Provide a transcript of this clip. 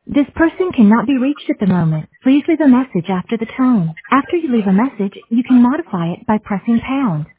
This person cannot be reached at the moment. Please leave a message after the tone. After you leave a message, you can modify it by pressing pound.